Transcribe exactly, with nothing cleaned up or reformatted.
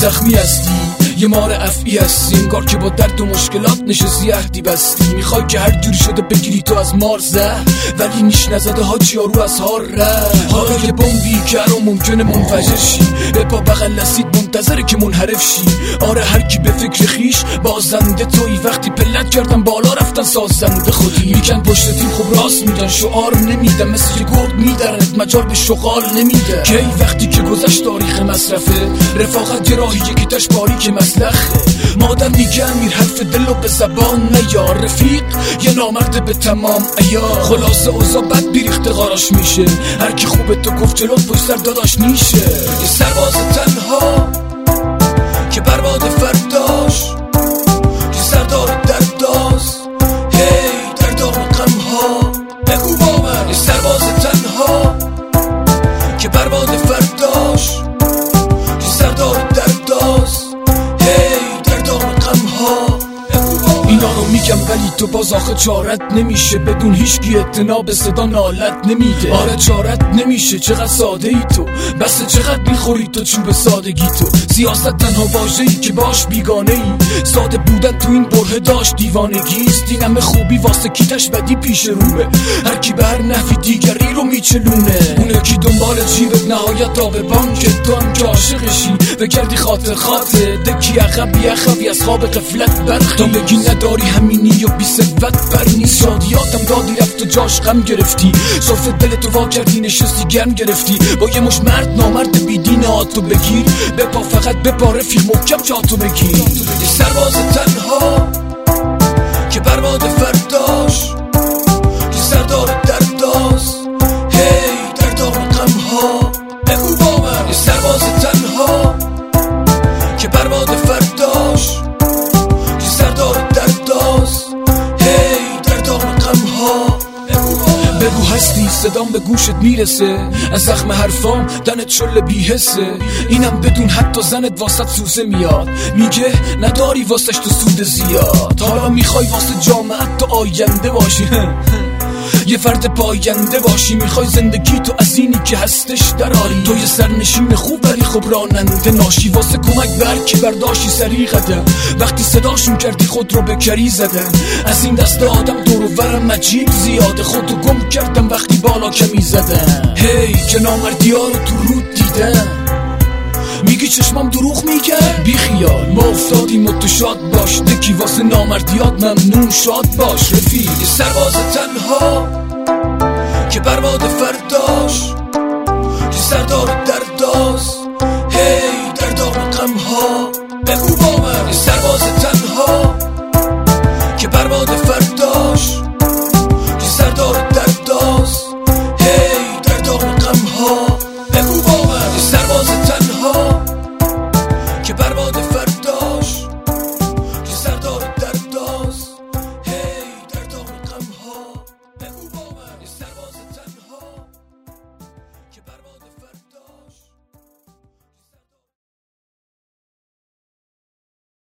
زخمی هستی، یه مار افعی هستی، انگار که با درد و مشکلات نشستی عهدی بستی. میخوای که هر جوری شده بگیری تو از مار زه، ولی نیش نزده حاج یارو از هار ره. حالا یه بمبی که هر ممکنه منفجر شی، به پا بغل نسید منتظره که منحرف شی. آره هر کی به فکر خیش بازنده توی، وقتی پلت کردن بالا رفتن سازنده خودی. میکن پشت تیم خب راست میگن، شعار نمیدن مثل یه گرد میدرنت، مجال به شغال نمیده. کی وقتی که گذشت تاریخ مصرفه، رفاقت یه راهیه که تاش باریک مسلخه. مادر میگه امیر حرف دلو به زبان نیار، رفیق یه نامرد به تمام ایار. خلاصه اوضاع بد بیریخته غاراش میشه، هر کی خوبه تو گفت جلوت پشت سر داداش میشه. یه سرباز تنها که برباد فرداش، یه سردار درداز هی در دام غمها. بگو با من یه سرباز تنها که برباد فرداش، یه سردار درداز هی در دام غمها. اینا رو میگم ولی تو باز آخه چارت نمیشه، بدون هیچکی اعتنا به صدا نالت نمیده. آره چارت نمیشه، چقدر ساده ای تو، بس چقدر میخوری تو چوب سادگی تو. سیاست تنها واژه‌ای که باش بیگانه ای، ساده بودن تو این بره داشت دیوانگیست. این همه خوبی واسه کیتش بدی پیش روه، هر کی به هر نحوی دیگری رو میچلونه. اونه کی دنبال جیبت نهایت تا به بانک، تو هم که عاشقشی بگردی خاطر خاطر دکی عقبی عقبی از خواب غفلت برخی. تا بگی نداری همینی و بی ثروت بر نیست، شادیاتم دادی رفت و جاش غم گرفتی. صرف دلتو وا کردی نشستی گرم گرفتی، با یه مش مرد نامرد بیدین آتو بگیر. بپا فقط بپا رفیق محکم جاتو بگیر. یه سرباز تنها که برباد فرداش، یه سردار درداز هی در دام غمها. بگو با من یه سرباز تنها که برباد فرداش، یه سردار درداز هی در دام غمها. بگو هستی صدام به گوشت میرسه، از زخم حرفام دنت شل بیحسه. اینم بدون حتی زنت واسط سوزه میاد، میگه نداری واسش تو سود زیاد. حالا میخوای واسه جامعت تو آینده باشی، یه فرد پاینده باشی. میخوای زندگی تو از اینی که هستش دراری، تو یه سرنشین خوب ولی خب راننده ناشی. واسه کمک برکی برداشی سری قدم، وقتی صداشون کردی خود رو به کری زدن. از این دست آدم دور و برم عجیب زیاده، خودو گم کردم وقتی بالا کمی زدن. هی که نامردی ها رو تو رود دیدن، میگی چشمام دروغ میگه؟ بی خیال ما افتادیم و تو شاد باش، دکی واسه نامردیات ممنون شاد باش. رفیق یه سرباز تنها که برباد فرداش، یه سردار درداز